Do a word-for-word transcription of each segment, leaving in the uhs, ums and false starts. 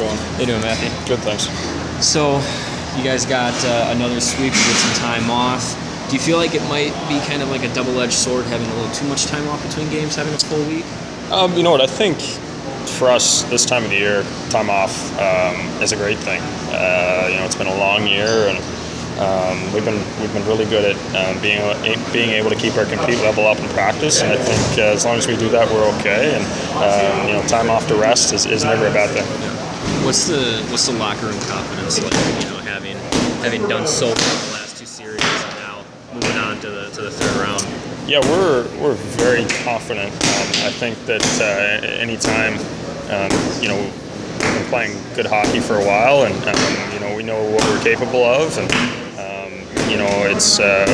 going? How you doing, Matthew? Good, thanks. So, you guys got uh, another sweep. You get some time off. Do you feel like it might be kind of like a double-edged sword, having a little too much time off between games, having a full week? Um, you know what? I think for us this time of the year, time off um, is a great thing. Uh, you know, it's been a long year, and um, we've been we've been really good at um, being being able to keep our compete level up in practice. And I think uh, as long as we do that, we're okay. And um, you know, time off to rest is, is never a bad thing. What's the what's the locker room confidence like? You know, having having done so well the last two series, and now moving on to the to the third round. Yeah, we're we're very confident. Um, I think that uh, anytime, um, you know, we've been playing good hockey for a while, and um, you know, we know what we're capable of, and um, you know, it's uh,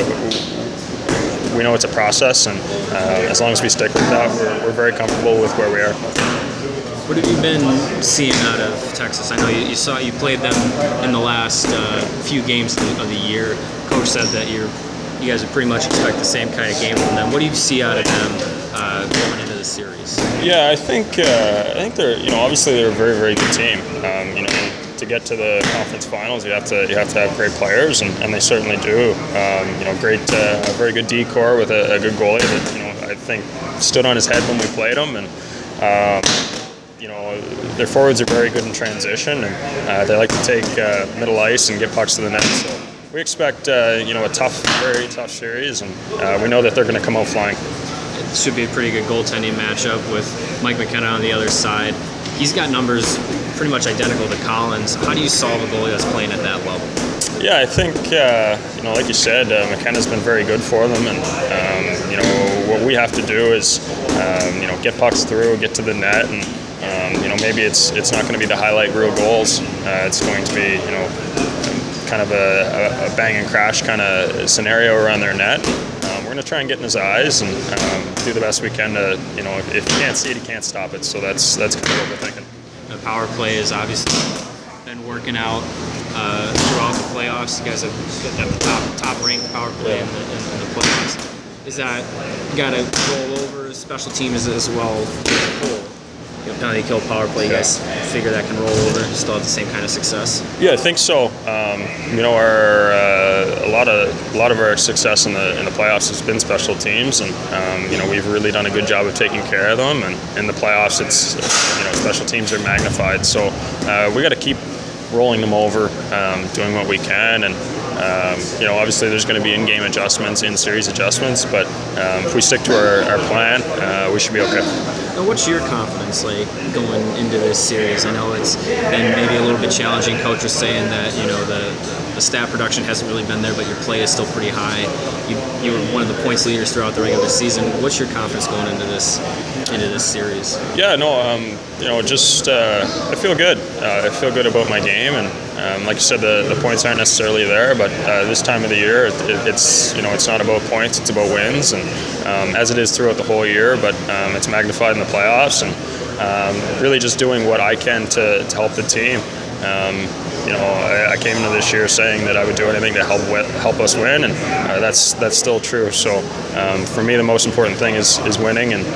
we know it's a process, and uh, as long as we stick with that, we're we're very comfortable with where we are. What have you been seeing out of Texas? I know you, you saw you played them in the last uh, few games of the, of the year. Coach said that you're you guys would pretty much expect the same kind of game from them. What do you see out of them uh, going into the series? Yeah, I think uh, I think they're you know obviously they're a very very good team. Um, you know, to get to the conference finals, you have to you have to have great players, and, and they certainly do. Um, you know, great, uh, a very good D-core with a, a good goalie that you know I think stood on his head when we played him, and um, you know their forwards are very good in transition, and uh, they like to take uh, middle ice and get pucks to the net. So we expect uh, you know a tough, very tough series, and uh, we know that they're going to come out flying. It should be a pretty good goaltending matchup with Mike McKenna on the other side. He's got numbers pretty much identical to Collins. How do you solve a goalie that's playing at that level? Yeah, I think uh, you know, like you said, uh, McKenna's been very good for them, and um, you know what we have to do is um, you know get pucks through, get to the net, and um, you know maybe it's it's not going to be the highlight reel goals. Uh, it's going to be you know kind of a, a bang and crash kind of scenario around their net. Um, we're going to try and get in his eyes and um, do the best we can to you know if, if you can't see it, you can't stop it. So that's that's kind of what we're thinking. The power play has obviously been working out uh, throughout the playoffs. You guys have got the top top ranked power play in the, in, in the playoffs. Is that got to roll over special teams as well as a whole? You know, penalty kill power play. You guys figure that can roll over, still have the same kind of success? Yeah, I think so. Um, you know, our uh, a lot of a lot of our success in the in the playoffs has been special teams, and um, you know we've really done a good job of taking care of them. And in the playoffs, it's you know special teams are magnified. So uh, we got to keep rolling them over, um, doing what we can, and um, you know obviously there's going to be in-game adjustments, in-series adjustments, but um, if we stick to our, our plan, uh, we should be okay. Now, what's your confidence like going into this series? I know it's been maybe a little bit challenging. Coach was saying that you know the, the, the stat production hasn't really been there, but your play is still pretty high. You you were one of the points leaders throughout the regular season. What's your confidence going into this into this series? Yeah, no, um, you know, just uh, I feel good. Uh, I feel good about my game, and um, like you said, the, the points aren't necessarily there. But uh, this time of the year, it, it, it's you know, it's not about points; it's about wins, and um, as it is throughout the whole year. But um, it's magnified in the playoffs, and um, really just doing what I can to, to help the team. Um, you know, I, I came into this year saying that I would do anything to help help us win, and uh, that's that's still true. So um, for me, the most important thing is is winning, and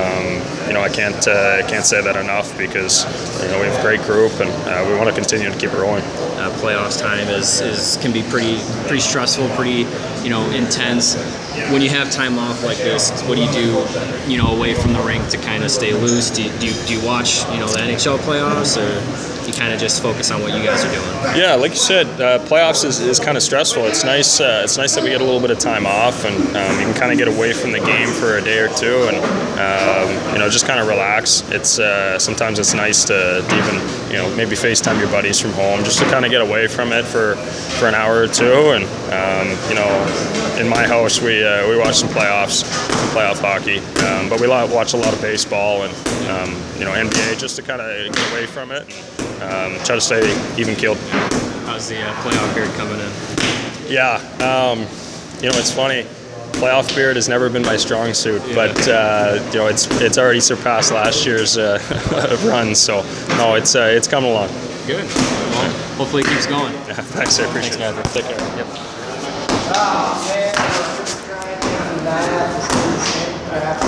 um, you know, I can't uh, I can't say that enough because you know we have a great group, and uh, we want to continue to keep it rolling. Uh, playoffs time is, is can be pretty pretty stressful, pretty you know intense. When you have time off like this, what do you do, you know, away from the rink to kind of stay loose? Do you, do you, do you watch, you know, the N H L playoffs, or you kind of just focus on what you guys are doing? Yeah, like you said, uh, playoffs is, is kind of stressful. It's nice. Uh, it's nice that we get a little bit of time off, and um, you can kind of get away from the game for a day or two, and um, you know, just kind of relax. It's uh, sometimes it's nice to, to even, you know, maybe FaceTime your buddies from home, just to kind of get away from it for, for an hour or two. And um, you know, in my house, we uh, we watch some playoffs, some playoff hockey, um, but we watch a lot of baseball and um, you know N B A just to kind of get away from it and um, try to stay even keeled. How's the uh, playoff period coming in? Yeah, um, you know it's funny. Playoff beard has never been my strong suit, yeah. but uh, you know it's it's already surpassed last year's uh, run. So no, it's uh, it's coming along. Good. Well, hopefully it keeps going. Yeah, thanks, I appreciate Thanks, it. Take care. Yep. Oh, man.